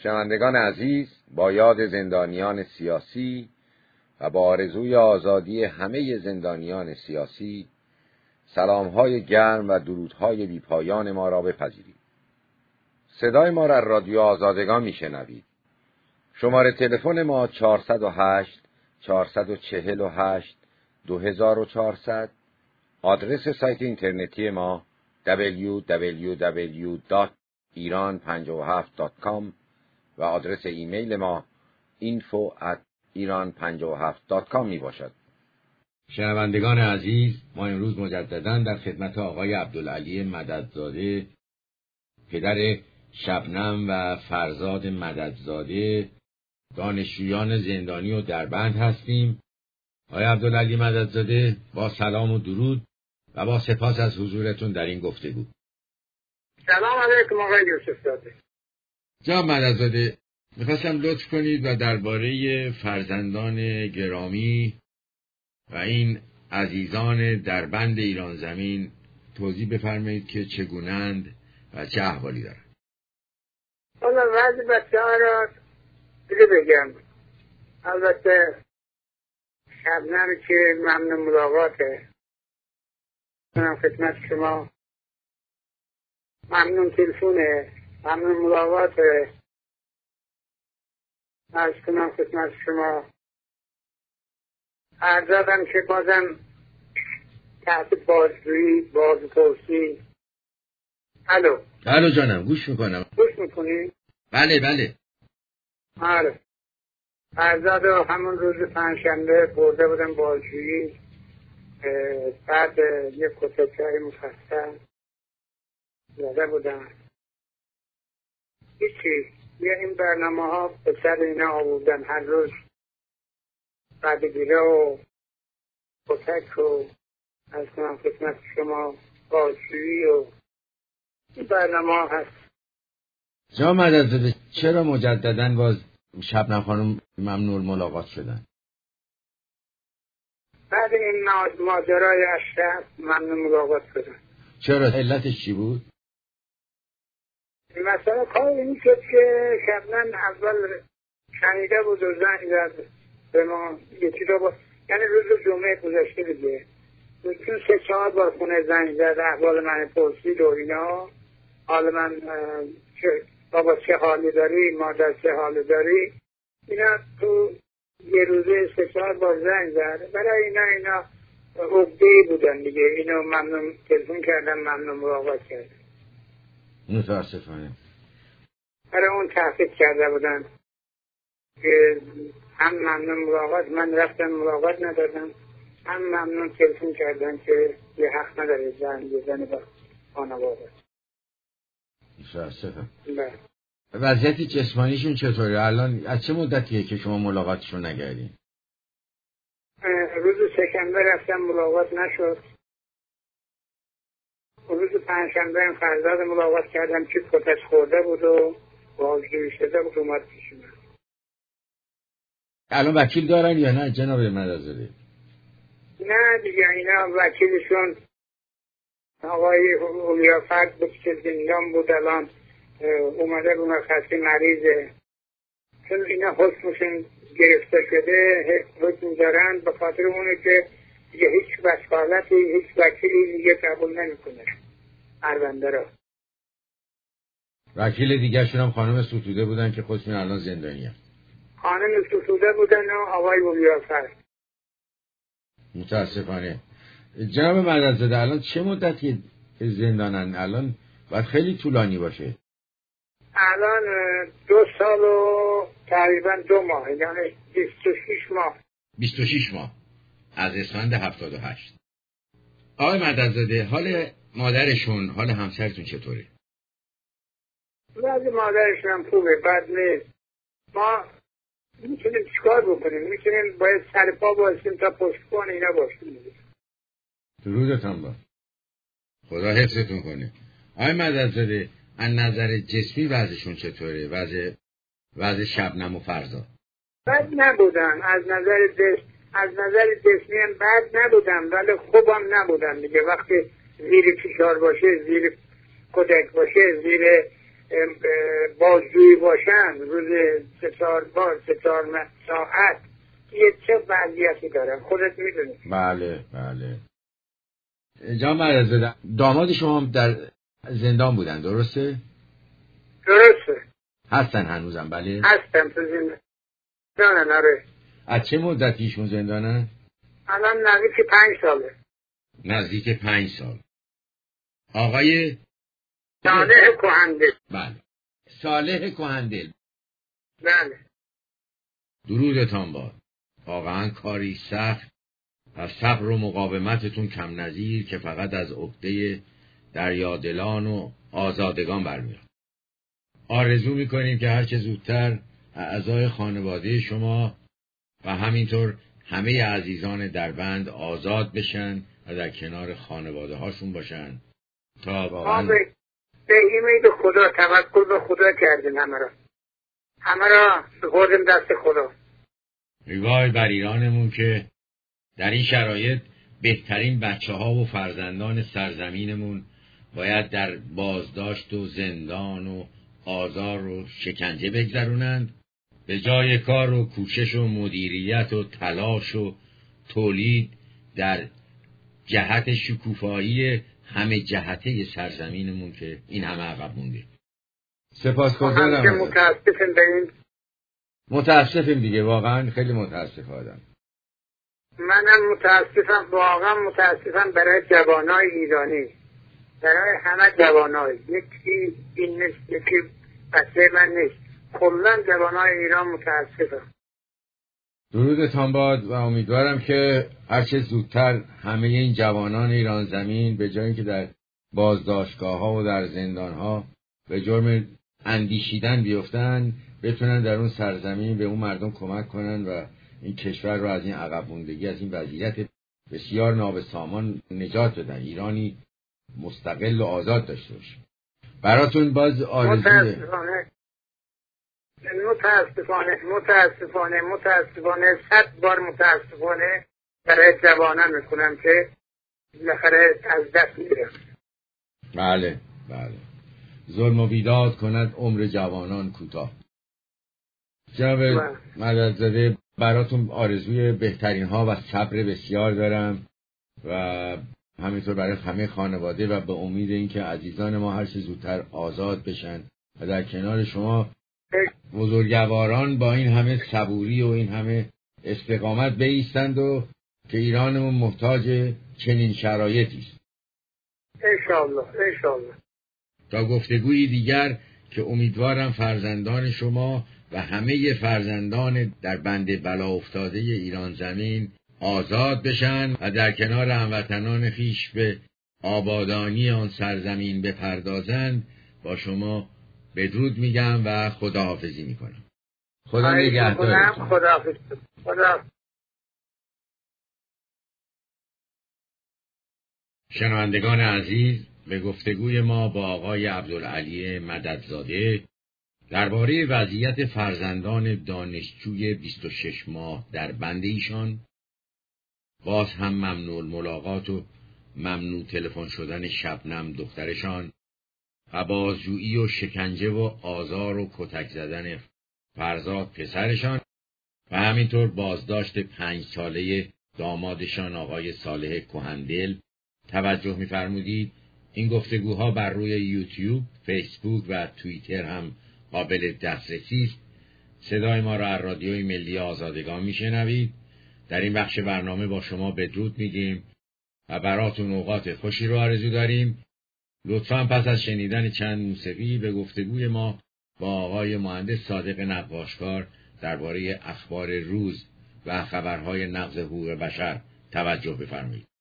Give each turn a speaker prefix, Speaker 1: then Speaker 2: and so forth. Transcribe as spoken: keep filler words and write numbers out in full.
Speaker 1: شنوندگان عزیز، با یاد زندانیان سیاسی و با آرزوی آزادی همه زندانیان سیاسی، سلام‌های گرم و درودهای بی‌پایان ما را بپذیرید. صدای ما را از رادیو آزادگان میشنوید. شماره تلفن ما چهارصد و هشت چهارصد و چهل و هشت دو هزار و چهارصد، آدرس سایت اینترنتی ما دبلیو دبلیو دبلیو دات ایران پنجاه و هفت دات کام و آدرس ایمیل ما اینفو ات ایران پنجاه و هفت دات کام می باشد. شنوندگان عزیز، ما امروز مجدداً در خدمت آقای عبدالعلی مددزاده، پدر شبنم و فرزاد مددزاده، دانشجویان زندانی و دربند هستیم. آقای عبدالعلی مددزاده، با سلام و درود و با سپاس از حضورتون در این گفتگو.
Speaker 2: سلام علیکم آقای یوسف زاده.
Speaker 1: جناب مددزاده، میخواستم لطف کنید و درباره فرزندان گرامی و این عزیزان دربند ایران زمین توضیح بفرمایید که چگونند و چه احوالی دارند.
Speaker 2: حالا وضع بچه ها را دیگه بگم. البته شبنم که ممنون ملاقاته، منم خدمت شما، ممنون تلفونه، ممنون ملاقاته، عرض کنم خدمت شما. عرضادم که بازم تحت بازجویی بازپرسی. الو
Speaker 1: الو جانم، گوش میکنم.
Speaker 2: گوش میکنی؟
Speaker 1: بله بله.
Speaker 2: آره، عرضاد همون روز پنجشنبه برده بودم بازجویی، بعد یک کتک‌های مفصل زده بودم. هیچی، یه این برنامه ها به سر اینا آوردن، هر روز بدگیره و کتک و از کنم خدمت شما بازجویی و این برنامه ها هست.
Speaker 1: جناب مددزاده، چرا مجدداً باز شبنم خانم ممنوع ملاقات شدن؟
Speaker 2: بعد این ماجرای اشرف ممنوع ملاقات شدن.
Speaker 1: چرا؟ علتش چی بود؟
Speaker 2: مثلا کار این شد که شبنم اول شنیده بود و زنگ زد به ما یکی دو بار، یعنی روز جمعه گذشته دیگه، چون سه چهار بار خونه زنگ زد، احوال من پرسید و اینا، حال من چه بابا چه حالی داری، مادر چه حالی داری، اینا تو یه روزه سه چهار بار زنگ زد. برای اینا اینا عقده‌ای بودن دیگه، اینو ممنون تلفن کردم، ممنون ملاقات کردم.
Speaker 1: متاسفانه.
Speaker 2: برای اون تحقیق کرده بودن که هم ممنون ملاقات، من رفتم ملاقات ندادم، هم ممنون تلفن کردن که یه حق نداره زن بزنه با خانواده.
Speaker 1: متاسفم.
Speaker 2: بله.
Speaker 1: وضعیت جسمانیشون چطوره؟ الان از چه مدتیه که شما ملاقاتشون نکردین؟
Speaker 2: روز سه‌شنبه رفتم ملاقات نشد. روز پنجشنبه هم فرزاد ملاقات کردم که کتک خورده بود و بازجویی شده بود، اومد پیش من.
Speaker 1: الان وکیل دارن یا نه جناب مددزاده؟
Speaker 2: نه دیگه، اینا وکیلشون آقای اولیافرد بود که زندان بود، الان اومده رو مرخصی مریضه، چون اینا حکمشون گرفته شده حکم دارن، به خاطر اونه که دیگه هیچ وکالتی هیچ وکیلی دیگه قبول نمیکنه پرونده را.
Speaker 1: وکیل دیگه شون هم خانم ستوده بودن که خودشون الان زندانی هست.
Speaker 2: خانم ستوده بودن و آقای اولیافرد.
Speaker 1: متاسفانه. جناب مددزاده، الان چه مدتی زندانن؟ الان باید خیلی طولانی باشه.
Speaker 2: الان دو سال و تقریبا دو ماه، یعنی بیست و شش ماه.
Speaker 1: بیست و شش ماه از اسفند هفتاد و هشت. آقای مددزاده، حال مادرشون، حال همسرتون چطوره؟
Speaker 2: وضع مادرشون هم خوبه، بد نیست. ما میتونیم چیکار بکنیم؟ میتونیم باید سر پا باشیم تا پشتبان اینا باشیم.
Speaker 1: درودتان با. خدا حفظتون کنه. آقای مددزاده، از نظر جسمی وضعشون چطوره؟ وضع وضع شبنم و فرزاد؟
Speaker 2: بد نبودن از نظر دست از نظر جسمی هم بد نبودن، ولی خوبم نبودن دیگه. وقتی زیر فشار باشه، زیر کتک باشه، زیر بازجویی باشن روز سه چهار بار سه چهار ساعت یه چه وضعیتی دارن خودت میدونی.
Speaker 1: بله بله. جناب مرزاده، داماد شما هم در زندان بودن درسته؟
Speaker 2: درسته.
Speaker 1: هستن هنوزم؟ بله
Speaker 2: هستن تو زندان. آره.
Speaker 1: از چه مدتی ایشون زندانن؟
Speaker 2: الان نزدیک پنج ساله.
Speaker 1: نزدیک پنج سال. آقای
Speaker 2: صالح کهندل.
Speaker 1: بله صالح کهندل.
Speaker 2: بله.
Speaker 1: درودتان باد. واقعا کاری سخت و صبر و مقاومتتون کم نظیر که فقط از عهده دریادلان و آزادگان برمیاد. آرزو میکنیم که هرچه زودتر اعضای خانواده شما و همینطور همه عزیزان دربند آزاد بشن و در کنار خانواده هاشون باشن تا واقعا
Speaker 2: ما به, به امید خدا توکل به خدا کردیم. همه را همه را سپردیم دست خدا.
Speaker 1: وای بر ایرانمون که در این شرایط بهترین بچه ها و فرزندان سرزمینمون باید در بازداشت و زندان و آزار و شکنجه بگذرونند، به جای کار و کوشش و مدیریت و تلاش و تولید در جهت شکوفایی همه جهته سرزمینمون که این همه عقب مونده. سپاسگزارم.
Speaker 2: متاسفیم به این
Speaker 1: متاسفیم دیگه، واقعا خیلی متاسف آدم.
Speaker 2: منم متاسفم، واقعا متاسفم برای جوانای ایرانی، برای همه جوانای. یکی این نیست، یکی بچه من نیست، کلا جوانای ایران متاسفم.
Speaker 1: درودتان باد و امیدوارم که هرچه زودتر همه این جوانان ایران زمین به جایی که در بازداشتگاه ها و در زندان ها به جرم اندیشیدن بیفتن، بتونن در اون سرزمین به اون مردم کمک کنن و این کشور رو از این عقب موندگی، از این وضعیت بسیار نابسامان نجات بدن، ایرانی مستقل و آزاد داشته باشه. براتون باز آرزوه.
Speaker 2: متاسفانه متاسفانه متاسفانه متاسفانه صد بار متاسفانه برای جوانان میکنم که بالاخره از دست میره.
Speaker 1: بله بله. ظلم و بیداد کند عمر جوانان کوتاه. جناب مددزاده، براتون آرزوی بهترین ها و صبر بسیار دارم و همینطور برای همه خانواده و به امید اینکه عزیزان ما هر چه زودتر آزاد بشن و در کنار شما بزرگواران با این همه صبوری و این همه استقامت بایستند و که ایرانمون محتاج چنین شرایطی است.
Speaker 2: انشاءالله انشاءالله.
Speaker 1: تا گفتگویی دیگر که امیدوارم فرزندان شما و همه فرزندان در بند بلا افتاده ایران زمین آزاد بشن و در کنار هموطنان خویش به آبادانی آن سرزمین بپردازند. با شما بدرود میگم و خداحافظی میکنم. خدا نگهدارتون.
Speaker 2: خداحافظ. خدا.
Speaker 1: شنوندگان عزیز، به گفتگوی ما با آقای عبدالعلی مددزاده درباره وضعیت فرزندان دانشجوی بیست و شش ماه در بند ایشان، باز هم ممنوع ملاقات و ممنوع تلفن شدن شبنم دخترشان و بازجویی و شکنجه و آزار و کتک زدن فرزاد پسرشان و همینطور بازداشت پنج ساله دامادشان آقای صالح کهندل توجه می‌فرمودید. این گفتگوها بر روی یوتیوب، فیسبوک و توییتر هم قابل دسترسی است. صدای ما را از رادیوی ملی آزادگان میشنوید. در این بخش برنامه با شما بدرود میگیم و براتون اوقات خوشی رو آرزو داریم. لطفاً پس از شنیدن چند موسیقی به گفتگوی ما با آقای مهندس صادق نقاشکار درباره اخبار روز و خبرهای نقض حقوق بشر توجه بفرمایید.